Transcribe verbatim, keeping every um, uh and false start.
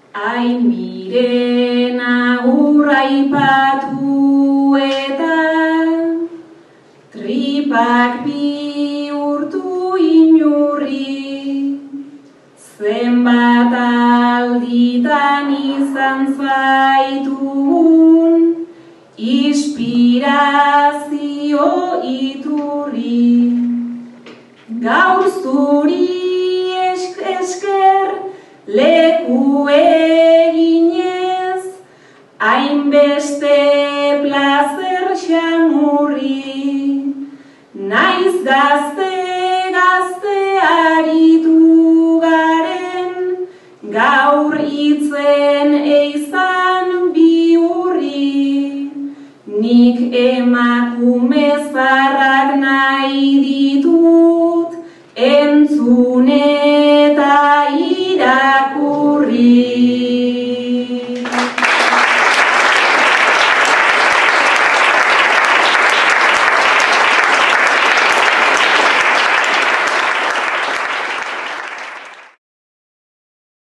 Hain miren agurra ipatu eta tripak bihurtu inurri, zenbat alditan izan zaitugun inspirazio iturri. Gaur zuri esker leku eginez, hainbeste plazer xamurri, naiz gazte gazte aritu garen, gaur hitzen eizan bihurri, nik emakume zaharrak nahi ditut entzun eta irakurri.